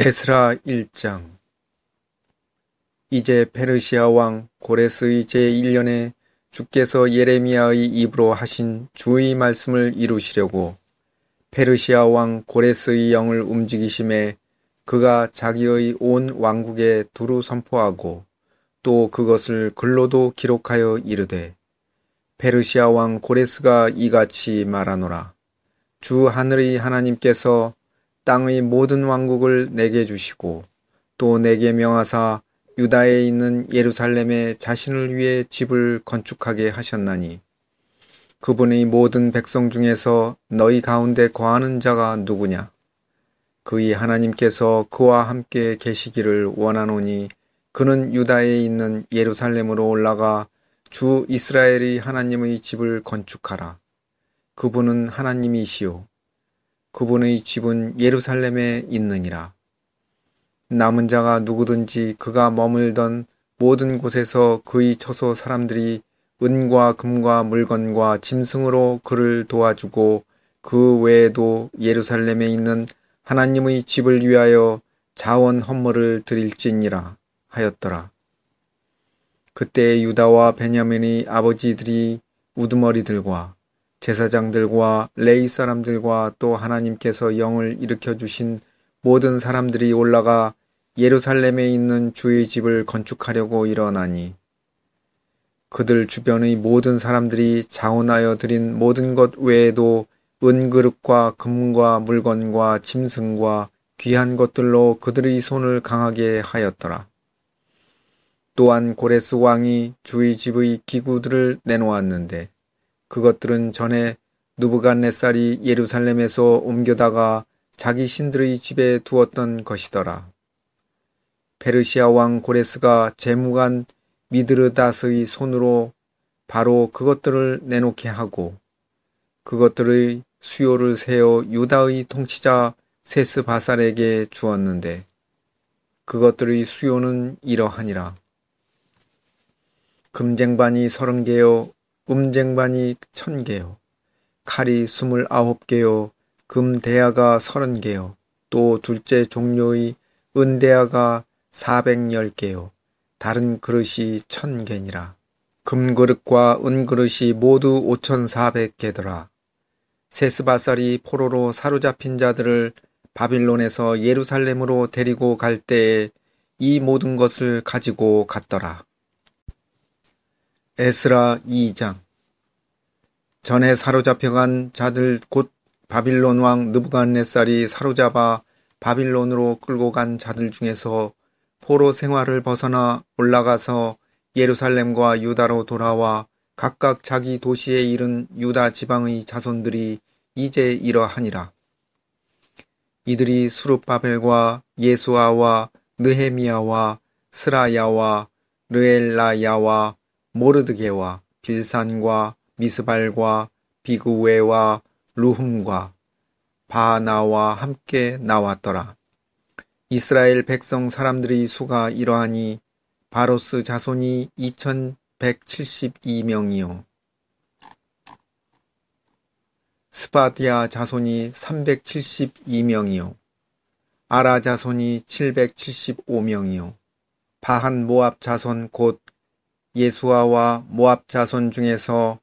에스라 1장. 이제 페르시아 왕 고레스의 제1년에 주께서 예레미야의 입으로 하신 주의 말씀을 이루시려고 페르시아 왕 고레스의 영을 움직이심에 그가 자기의 온 왕국에 두루 선포하고 또 그것을 글로도 기록하여 이르되, 페르시아 왕 고레스가 이같이 말하노라. 주 하늘의 하나님께서 땅의 모든 왕국을 내게 주시고 또 내게 명하사 유다에 있는 예루살렘에 자신을 위해 집을 건축하게 하셨나니, 그분의 모든 백성 중에서 너희 가운데 거하는 자가 누구냐? 그의 하나님께서 그와 함께 계시기를 원하노니 그는 유다에 있는 예루살렘으로 올라가 주 이스라엘의 하나님의 집을 건축하라. 그분은 하나님이시요 그분의 집은 예루살렘에 있느니라. 남은 자가 누구든지 그가 머물던 모든 곳에서 그의 처소 사람들이 은과 금과 물건과 짐승으로 그를 도와주고 그 외에도 예루살렘에 있는 하나님의 집을 위하여 자원 헌물을 드릴지니라 하였더라. 그때 유다와 베냐민의 아버지들이 우두머리들과 제사장들과 레위 사람들과 또 하나님께서 영을 일으켜 주신 모든 사람들이 올라가 예루살렘에 있는 주의 집을 건축하려고 일어나니, 그들 주변의 모든 사람들이 자원하여 드린 모든 것 외에도 은그릇과 금과 물건과 짐승과 귀한 것들로 그들의 손을 강하게 하였더라. 또한 고레스 왕이 주의 집의 기구들을 내놓았는데 그것들은 전에 느부갓네살이 예루살렘에서 옮겨다가 자기 신들의 집에 두었던 것이더라. 페르시아 왕 고레스가 재무관 미드르닷의 손으로 바로 그것들을 내놓게 하고 그것들의 수요를 세어 유다의 통치자 세스바살에게 주었는데, 그것들의 수요는 이러하니라. 금쟁반이 30개요 음쟁반이 1000개요 칼이 29개요 금대야가 30개요 또 둘째 종류의 은대야가 410개요 다른 그릇이 1000개니라. 금그릇과 은그릇이 모두 5400개더라. 세스바살이 포로로 사로잡힌 자들을 바빌론에서 예루살렘으로 데리고 갈 때에 이 모든 것을 가지고 갔더라. 에스라 2장. 전에 사로잡혀간 자들 곧 바빌론 왕 느부갓네살이 사로잡아 바빌론으로 끌고 간 자들 중에서 포로 생활을 벗어나 올라가서 예루살렘과 유다로 돌아와 각각 자기 도시에 이른 유다 지방의 자손들이 이제 이러하니라. 이들이 수룹바벨과 예수아와 느헤미야와 스라야와 르엘라야와 모르드게와 빌산과 미스발과 비그웨와 루흠과 바나와 함께 나왔더라. 이스라엘 백성 사람들의 수가 이러하니 바로스 자손이 2172명이요 스바디아 자손이 372명이요 아라 자손이 775명이요 바한 모압 자손 곧 예수아와 모압 자손 중에서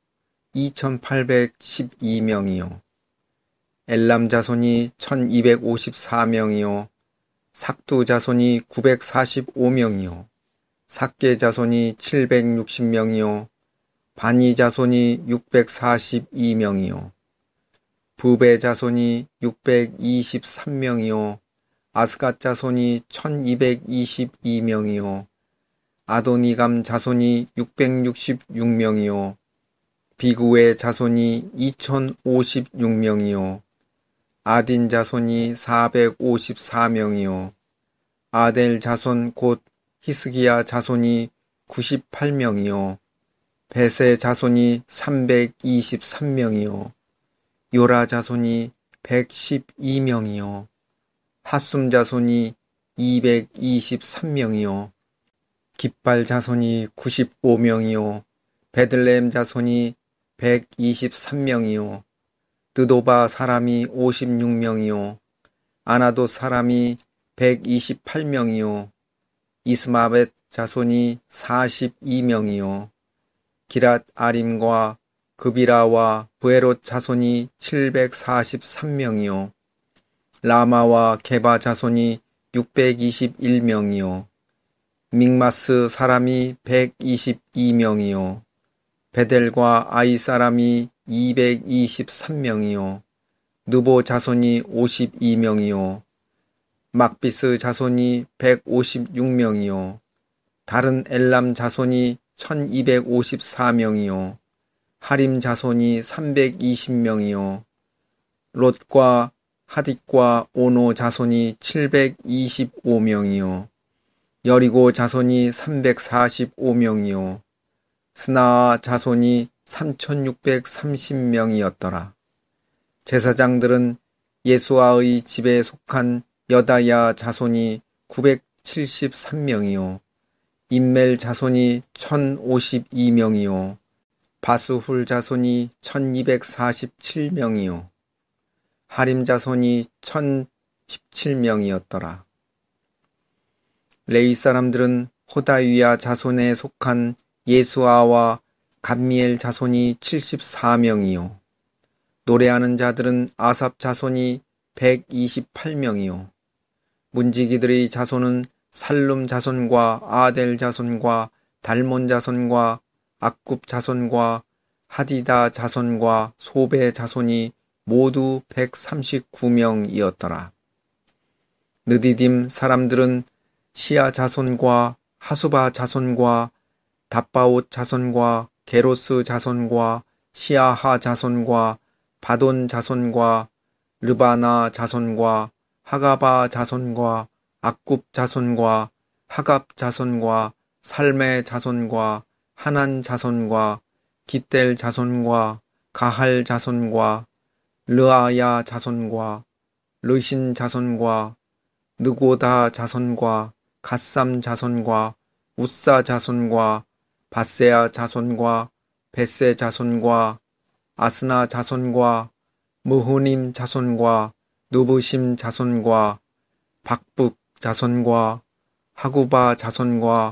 2812명이요 엘람 자손이 1254명이요 삭두 자손이 945명이요 삭게 자손이 760명이요 바니 자손이 642명이요 부베 자손이 623명이요 아스갓 자손이 1222명이요 아도니감 자손이 666명이요 비구의 자손이 2056명이요 아딘 자손이 454명이요 아델 자손 곧 히스기야 자손이 98명이요 베세 자손이 323명이요 요라 자손이 112명이요 하숨 자손이 223명이요 깃발 자손이 95명이요 베들레헴 자손이 123명이요 드도바 사람이 56명이요 아나도 사람이 128명이요 이스마벳 자손이 42명이요 기랏 아림과 그비라와 브에롯 자손이 743명이요 라마와 게바 자손이 621명이요 믹마스 사람이 122명이요 베델과 아이 사람이 223명이요 느보 자손이 52명이요 막비스 자손이 156명이요 다른 엘람 자손이 1254명이요 하림 자손이 320명이요 롯과 하딕과 오노 자손이 725명이요 여리고 자손이 345명이요 스나아 자손이 3630명이었더라. 제사장들은 예수아의 집에 속한 여다야 자손이 973명이요 임멜 자손이 1052명이요 바스훌 자손이 1247명이요 하림 자손이 1017명이었더라. 레위 사람들은 호다위야 자손에 속한 예수아와 감미엘 자손이 74명이요 노래하는 자들은 아삽 자손이 128명이요 문지기들의 자손은 살룸 자손과 아델 자손과 달몬 자손과 악굽 자손과 하디다 자손과 소베 자손이 모두 139명이었더라. 느디딤 사람들은 시아 자손과 하수바 자손과 답바옷 자손과 게로스 자손과 시아하 자손과 바돈 자손과 르바나 자손과 하가바 자손과 악굽 자손과 하갑 자손과 살메 자손과 하난 자손과 깃델 자손과 가할 자손과 르아야 자손과 르신 자손과 느고다 자손과 갓삼 자손과 우사 자손과 바세아 자손과 베세 자손과 아스나 자손과 무후님 자손과 누부심 자손과 박북 자손과 하구바 자손과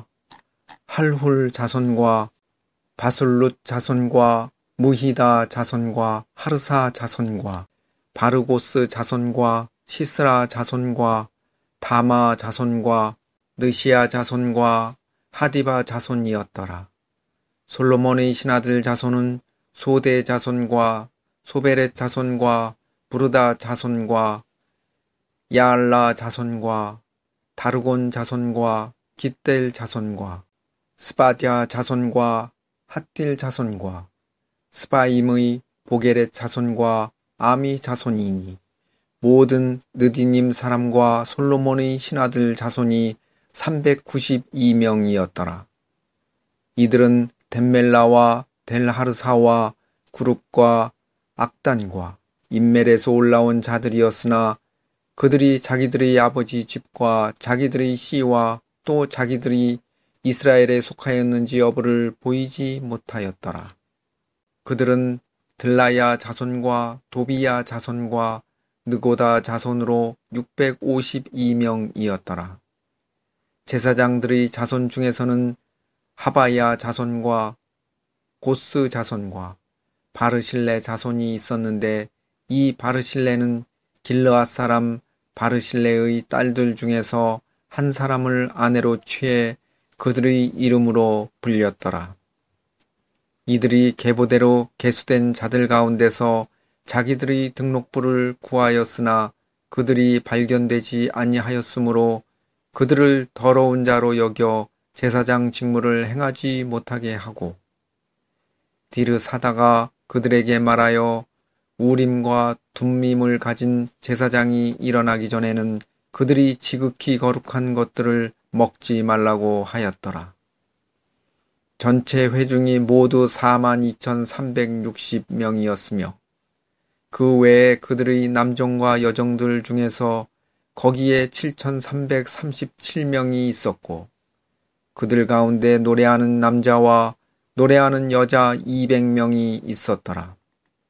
할훌 자손과 바술룻 자손과 무히다 자손과 하르사 자손과 바르고스 자손과 시스라 자손과 다마 자손과 느시아 자손과 하디바 자손이었더라. 솔로몬의 신하들 자손은 소대 자손과 소베렛 자손과 부르다 자손과 야알라 자손과 다르곤 자손과 깃델 자손과 스바디아 자손과 핫딜 자손과 스바임의 보게렛 자손과 아미 자손이니 모든 느디님 사람과 솔로몬의 신하들 자손이 392명이었더라. 이들은 덴멜라와 델하르사와 구룹과 악단과 임멜에서 올라온 자들이었으나 그들이 자기들의 아버지 집과 자기들의 씨와 또 자기들이 이스라엘에 속하였는지 여부를 보이지 못하였더라. 그들은 들라야 자손과 도비야 자손과 느고다 자손으로 652명이었더라. 제사장들의 자손 중에서는 하바야 자손과 고스 자손과 바르실레 자손이 있었는데 이 바르실레는 길르앗 사람 바르실레의 딸들 중에서 한 사람을 아내로 취해 그들의 이름으로 불렸더라. 이들이 계보대로 계수된 자들 가운데서 자기들의 등록부를 구하였으나 그들이 발견되지 아니하였으므로 그들을 더러운 자로 여겨 제사장 직무를 행하지 못하게 하고 디르사다가 그들에게 말하여 우림과 둠밈을 가진 제사장이 일어나기 전에는 그들이 지극히 거룩한 것들을 먹지 말라고 하였더라. 전체 회중이 모두 42,360명이었으며 그 외에 그들의 남정과 여정들 중에서 거기에 7,337명이 있었고 그들 가운데 노래하는 남자와 노래하는 여자 200명이 있었더라.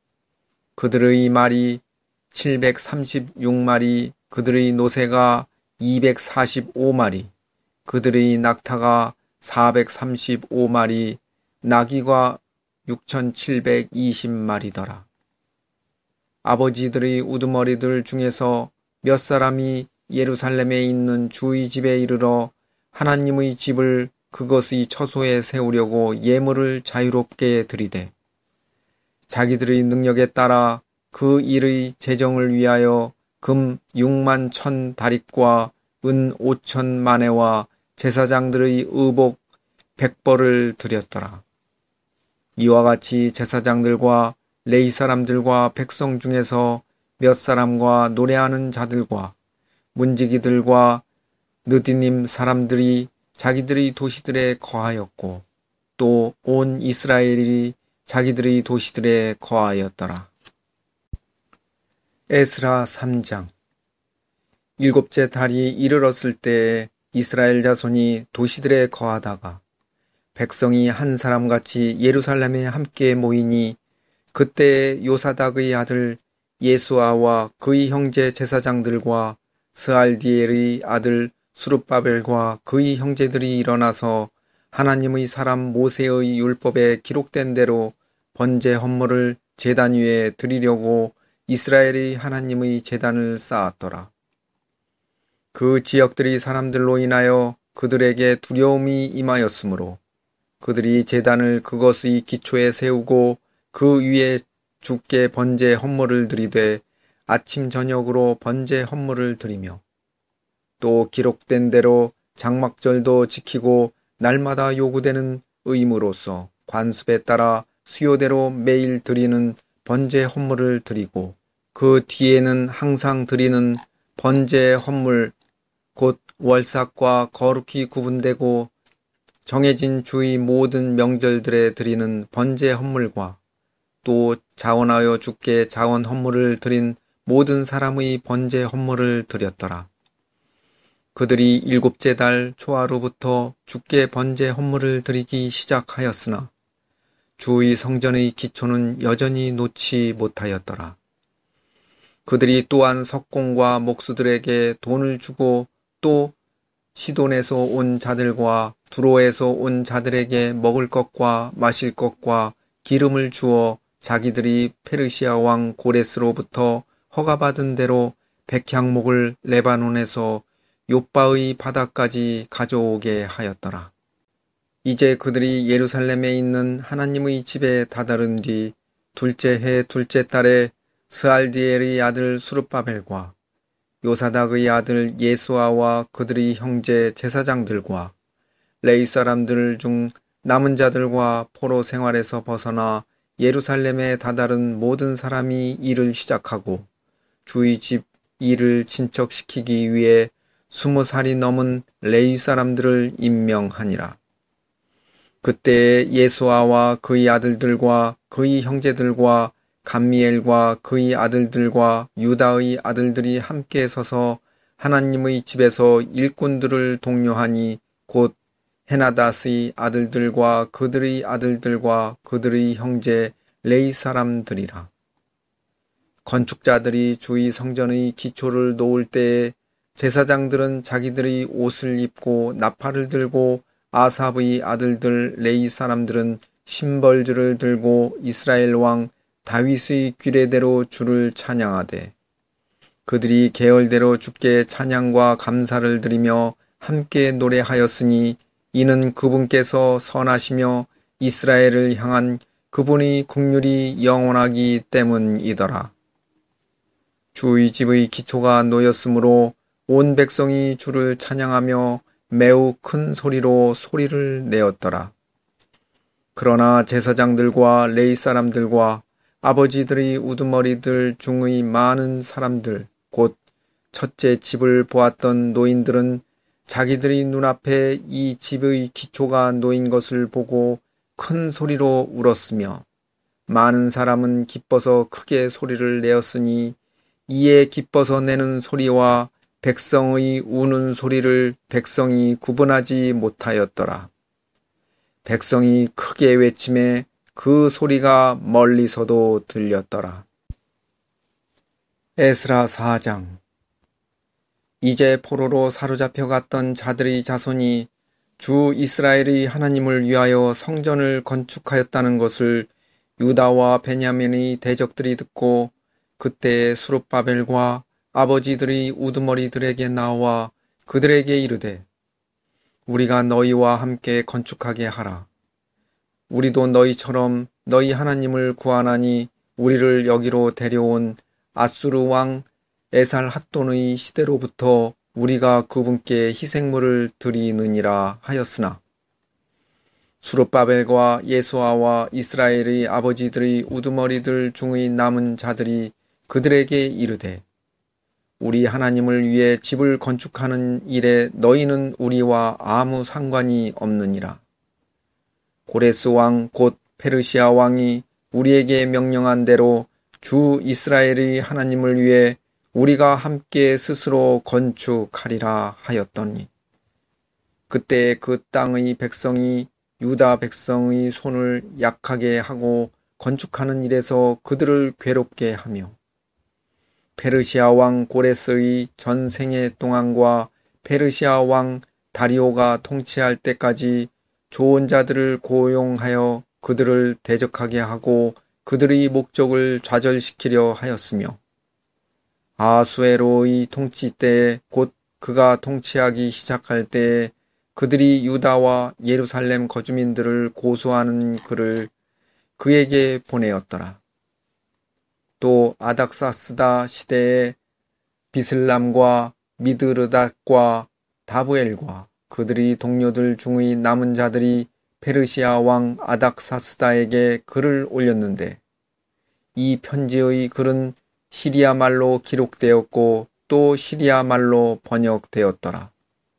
그들의 말이 736마리, 그들의 노새가 245마리, 그들의 낙타가 435마리, 나귀가 6720마리더라. 아버지들의 우두머리들 중에서 몇 사람이 예루살렘에 있는 주의 집에 이르러 하나님의 집을 그것의 처소에 세우려고 예물을 자유롭게 드리되 자기들의 능력에 따라 그 일의 재정을 위하여 금 6만 1,000 다릿과 은 5천 마네와 제사장들의 의복 100벌을 드렸더라. 이와 같이 제사장들과 레위 사람들과 백성 중에서 몇 사람과 노래하는 자들과 문지기들과 느디님 사람들이 자기들의 도시들에 거하였고 또 온 이스라엘이 자기들의 도시들에 거하였더라. 에스라 3장. 일곱째 달이 이르렀을 때에 이스라엘 자손이 도시들에 거하다가 백성이 한 사람같이 예루살렘에 함께 모이니 그때에 요사닥의 아들 예수아와 그의 형제 제사장들과 스알디엘의 아들 수룹바벨과 그의 형제들이 일어나서 하나님의 사람 모세의 율법에 기록된 대로 번제 헌물을 제단 위에 드리려고 이스라엘의 하나님의 제단을 쌓았더라. 그 지역들이 사람들로 인하여 그들에게 두려움이 임하였으므로 그들이 제단을 그것의 기초에 세우고 그 위에 주께 번제 헌물을 드리되 아침 저녁으로 번제 헌물을 드리며 또 기록된 대로 장막절도 지키고 날마다 요구되는 의무로서 관습에 따라 수요대로 매일 드리는 번제 헌물을 드리고 그 뒤에는 항상 드리는 번제 헌물 곧 월삭과 거룩히 구분되고 정해진 주의 모든 명절들에 드리는 번제 헌물과 또 자원하여 주께 자원 헌물을 드린 모든 사람의 번제 헌물을 드렸더라. 그들이 일곱째 달 초하루부터 주께 번제 헌물을 드리기 시작하였으나 주의 성전의 기초는 여전히 놓지 못하였더라. 그들이 또한 석공과 목수들에게 돈을 주고 또 시돈에서 온 자들과 두로에서 온 자들에게 먹을 것과 마실 것과 기름을 주어 자기들이 페르시아 왕 고레스로부터 허가받은 대로 백향목을 레바논에서 욥바의 바다까지 가져오게 하였더라. 이제 그들이 예루살렘에 있는 하나님의 집에 다다른 뒤 둘째 해 둘째 달에 스알디엘의 아들 수룹바벨과 요사닥의 아들 예수아와 그들의 형제 제사장들과 레위 사람들 중 남은 자들과 포로 생활에서 벗어나 예루살렘에 다다른 모든 사람이 일을 시작하고 주의 집 일을 진척시키기 위해 20살이 넘은 레위 사람들을 임명하니라. 그때에 예수아와 그의 아들들과 그의 형제들과 감미엘과 그의 아들들과 유다의 아들들이 함께 서서 하나님의 집에서 일꾼들을 독려하니 곧 헤나닷의 아들들과 그들의 아들들과 그들의 형제 레위 사람들이라. 건축자들이 주의 성전의 기초를 놓을 때에 제사장들은 자기들의 옷을 입고 나팔을 들고 아삽의 아들들 레위 사람들은 심벌주를 들고 이스라엘 왕 다윗의 규례대로 주를 찬양하되 그들이 계열대로 주께 찬양과 감사를 드리며 함께 노래하였으니 이는 그분께서 선하시며 이스라엘을 향한 그분의 긍휼이 영원하기 때문이더라. 주의 집의 기초가 놓였으므로 온 백성이 주를 찬양하며 매우 큰 소리로 소리를 내었더라. 그러나 제사장들과 레위 사람들과 아버지들의 우두머리들 중의 많은 사람들 곧 첫째 집을 보았던 노인들은 자기들의 눈앞에 이 집의 기초가 놓인 것을 보고 큰 소리로 울었으며 많은 사람은 기뻐서 크게 소리를 내었으니 이에 기뻐서 내는 소리와 백성의 우는 소리를 백성이 구분하지 못하였더라. 백성이 크게 외치매 그 소리가 멀리서도 들렸더라. 에스라 4장. 이제 포로로 사로잡혀 갔던 자들의 자손이 주 이스라엘의 하나님을 위하여 성전을 건축하였다는 것을 유다와 베냐민의 대적들이 듣고 그때 수룹바벨과 아버지들의 우두머리들에게 나와 그들에게 이르되 우리가 너희와 함께 건축하게 하라. 우리도 너희처럼 너희 하나님을 구하나니 우리를 여기로 데려온 아수르 왕 에살핫돈의 시대로부터 우리가 그분께 희생물을 드리느니라 하였으나 수룹바벨과 예수아와 이스라엘의 아버지들의 우두머리들 중의 남은 자들이 그들에게 이르되 우리 하나님을 위해 집을 건축하는 일에 너희는 우리와 아무 상관이 없느니라. 고레스 왕 곧 페르시아 왕이 우리에게 명령한 대로 주 이스라엘의 하나님을 위해 우리가 함께 스스로 건축하리라 하였더니 그때 그 땅의 백성이 유다 백성의 손을 약하게 하고 건축하는 일에서 그들을 괴롭게 하며 페르시아 왕 고레스의 전 생애 동안과 페르시아 왕 다리오가 통치할 때까지 좋은 자들을 고용하여 그들을 대적하게 하고 그들의 목적을 좌절시키려 하였으며 아수에로의 통치 때에 곧 그가 통치하기 시작할 때에 그들이 유다와 예루살렘 거주민들을 고소하는 글을 그에게 보내었더라. 또 아닥사스다 시대에 비슬람과 미드르닷과 다브엘과 그들이 동료들 중의 남은 자들이 페르시아 왕 아닥사스다에게 글을 올렸는데 이 편지의 글은 시리아 말로 기록되었고 또 시리아 말로 번역되었더라.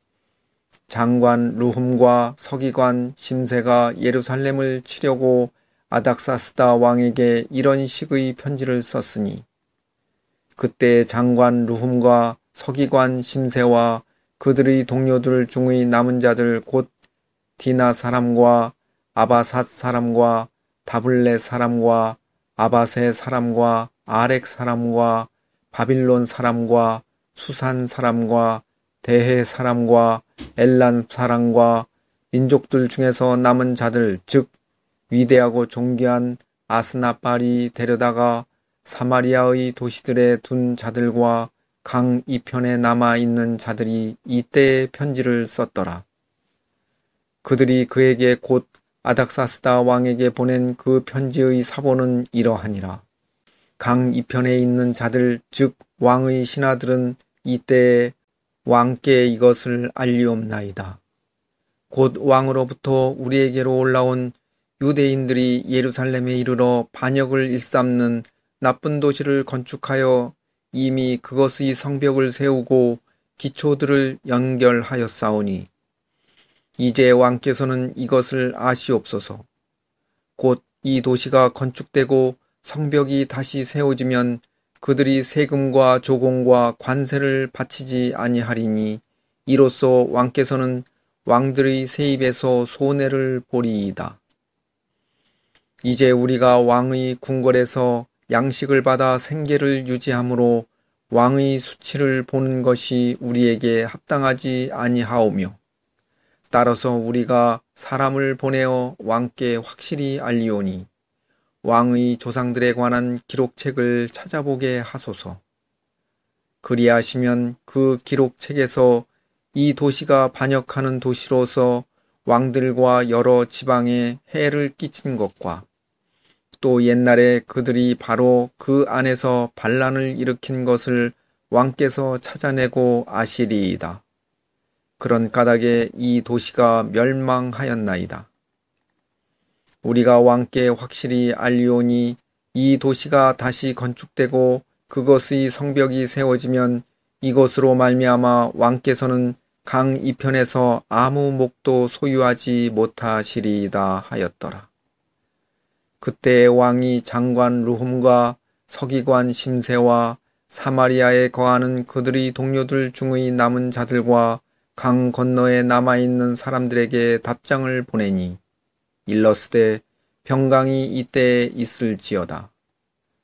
장관 루훔과 서기관 심세가 예루살렘을 치려고 아닥사스다 왕에게 이런 식의 편지를 썼으니 그때 장관 루훔과 서기관 심세와 그들의 동료들 중의 남은 자들 곧 디나 사람과 아바삿 사람과 다블레 사람과 아바세 사람과 아렉 사람과 바빌론 사람과 수산 사람과 대해 사람과 엘란 사람과 민족들 중에서 남은 자들 즉 위대하고 존귀한 아스나빨이 데려다가 사마리아의 도시들에 둔 자들과 강 이편에 남아있는 자들이 이때에 편지를 썼더라. 그들이 그에게 곧 아닥사스다 왕에게 보낸 그 편지의 사본은 이러하니라. 강 이편에 있는 자들 즉 왕의 신하들은 이때에 왕께 이것을 알리옵나이다. 곧 왕으로부터 우리에게로 올라온 유대인들이 예루살렘에 이르러 반역을 일삼는 나쁜 도시를 건축하여 이미 그것의 성벽을 세우고 기초들을 연결하였사오니 이제 왕께서는 이것을 아시옵소서. 곧 이 도시가 건축되고 성벽이 다시 세워지면 그들이 세금과 조공과 관세를 바치지 아니하리니 이로써 왕께서는 왕들의 세입에서 손해를 보리이다. 이제 우리가 왕의 궁궐에서 양식을 받아 생계를 유지하므로 왕의 수치를 보는 것이 우리에게 합당하지 아니하오며 따라서 우리가 사람을 보내어 왕께 확실히 알리오니 왕의 조상들에 관한 기록책을 찾아보게 하소서. 그리하시면 그 기록책에서 이 도시가 반역하는 도시로서 왕들과 여러 지방에 해를 끼친 것과 또 옛날에 그들이 바로 그 안에서 반란을 일으킨 것을 왕께서 찾아내고 아시리이다. 그런 까닭에 이 도시가 멸망하였나이다. 우리가 왕께 확실히 알리오니 이 도시가 다시 건축되고 그것의 성벽이 세워지면 이것으로 말미암아 왕께서는 강 이편에서 아무 목도 소유하지 못하시리이다 하였더라. 그때 왕이 장관 루훔과 서기관 심세와 사마리아에 거하는 그들의 동료들 중의 남은 자들과 강 건너에 남아있는 사람들에게 답장을 보내니 일러스되 평강이 이때에 있을지어다.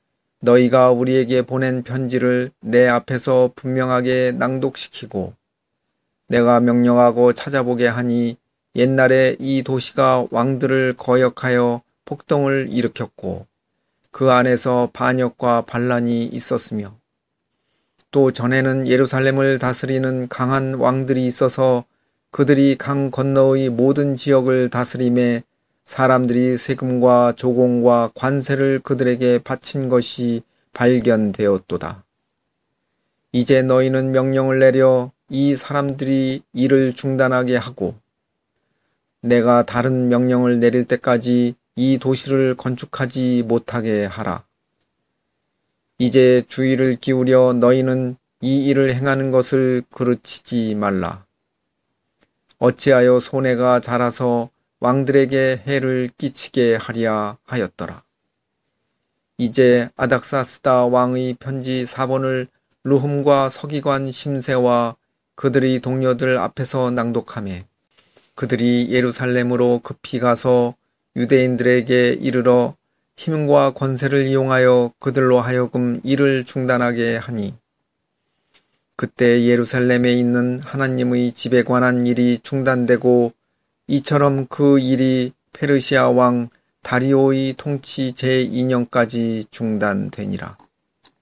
너희가 우리에게 보낸 편지를 내 앞에서 분명하게 낭독시키고 내가 명령하고 찾아보게 하니 옛날에 이 도시가 왕들을 거역하여 폭동을 일으켰고 그 안에서 반역과 반란이 있었으며 또 전에는 예루살렘을 다스리는 강한 왕들이 있어서 그들이 강 건너의 모든 지역을 다스림에 사람들이 세금과 조공과 관세를 그들에게 바친 것이 발견되었도다. 이제 너희는 명령을 내려 이 사람들이 일을 중단하게 하고 내가 다른 명령을 내릴 때까지 이 도시를 건축하지 못하게 하라. 이제 주의를 기울여 너희는 이 일을 행하는 것을 그르치지 말라. 어찌하여 손해가 자라서 왕들에게 해를 끼치게 하랴 하였더라. 이제 아닥사스다 왕의 편지 4번을 르훔과 서기관 심세와 그들의 동료들 앞에서 낭독하매 그들이 예루살렘으로 급히 가서 유대인들에게 이르러 힘과 권세를 이용하여 그들로 하여금 일을 중단하게 하니 그때 예루살렘에 있는 하나님의 집에 관한 일이 중단되고 이처럼 그 일이 페르시아 왕 다리오의 통치 제2년까지 중단되니라.